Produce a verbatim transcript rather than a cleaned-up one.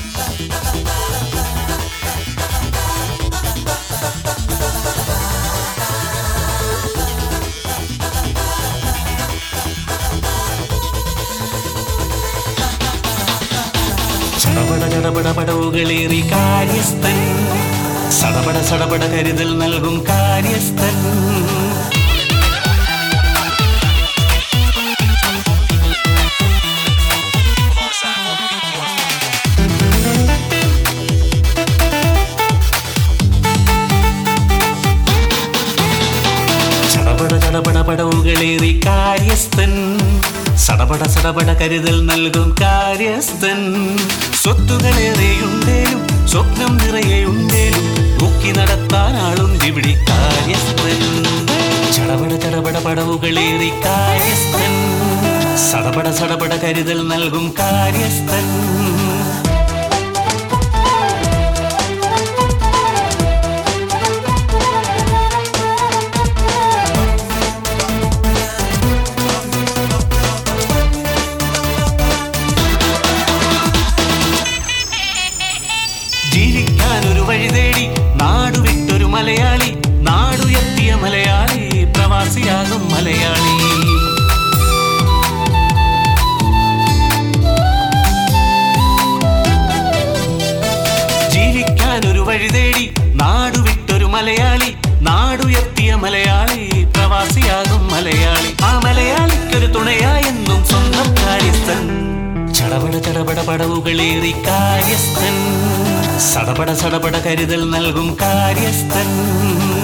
ചടപട ചടപട പടവുകളേറി കാര്യസ്ഥൻ, സടപട സടപട കരുതൽ നൽകും കാര്യസ്ഥൻ. ചടപട ചടപട പടവുകളേറി കാര്യസ്ഥൻ, സടപട സടപട കരുതൽ നൽകും കാര്യസ്ഥൻ. സ്വത്തുകളേറെയുണ്ടേലും സ്വപ്നം നിറയെയുണ്ടേലും നോക്കി നടത്താൻ ആളുണ്ടിവിടെ കാര്യസ്ഥൻ. ചടപട ചടപട പടവുകളേറി കാര്യസ്ഥൻ, സടപട സടപട കരുതൽ നൽകും കാര്യസ്ഥൻ. ജീവിക്കാനൊരു വഴി തേടി നാടുവിട്ടൊരു മലയാളി, നാടുയെത്തിയ മലയാളി, പ്രവാസിയാകും മലയാളി. ജീവിക്കാനൊരു വഴി തേടി നാടുവിട്ടൊരു മലയാളി, നാടുയെത്തിയ മലയാളി, പ്രവാസിയാകും മലയാളി. ആ മലയാളിക്കൊരു തുണയായെന്നും സ്വന്തം കാര്യസ്ഥൻ. ചടപട ചടപട പടവുകളേറി കാര്യസ്ഥൻ, സടപട സടപട കരുതൽ നൽകും കാര്യസ്ഥൻ.